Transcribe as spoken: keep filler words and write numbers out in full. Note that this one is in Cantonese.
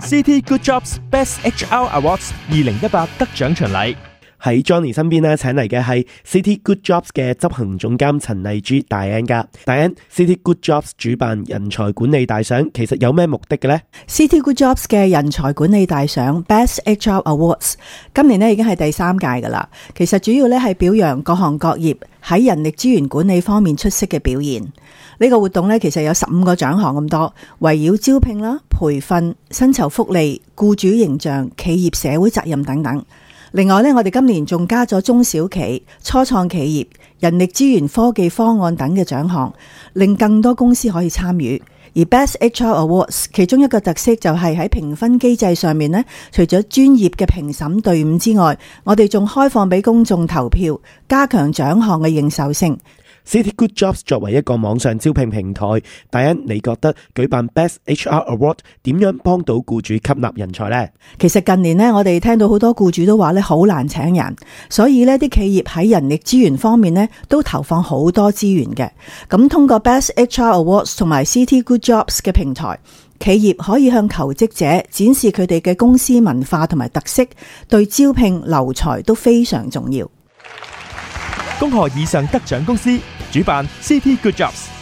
City Good Jobs Best H R Awards 二零一八得獎巡禮。 喺 Johnny 身邊咧，請嚟嘅係 City Good Jobs 嘅執行總監陳麗珠 Diane 噶。Diane， City Good Jobs 主辦人才管理大賞，其實有咩目的嘅呢？ City Good Jobs 嘅人才管理大賞 Best H R Awards 今年咧已經係第三屆噶啦。其實主要咧係表揚各行各業喺人力資源管理方面出色嘅表現。呢個活動咧其實有十五個獎項咁多，圍繞招聘啦、培訓、薪酬福利、僱主形象、企業社會責任等等。另外咧，我哋今年仲加咗中小企、初創企業、人力資源科技方案等嘅獎項，令更多公司可以參與。而 Best H R Awards 其中一個特色就係喺評分機制上面呢，除咗專業嘅評審隊伍之外，我哋仲開放俾公眾投票，加強獎項嘅認受性。 City Good Jobs 作為一個網上招聘平台，第一，你覺得舉辦 Best H R Award 點樣幫到僱主吸納人才呢？ 其實近年呢，我哋聽到好多僱主都話咧好難請人，所以呢啲企業喺人力資源方面呢都投放好多資源嘅。咁通過 Best H R Awards 同埋 City Good Jobs 嘅平台，企業可以向求職者展示佢哋嘅公司文化同埋特色，對招聘留才都非常重要。 恭賀以上得獎公司主辦 City Good Jobs。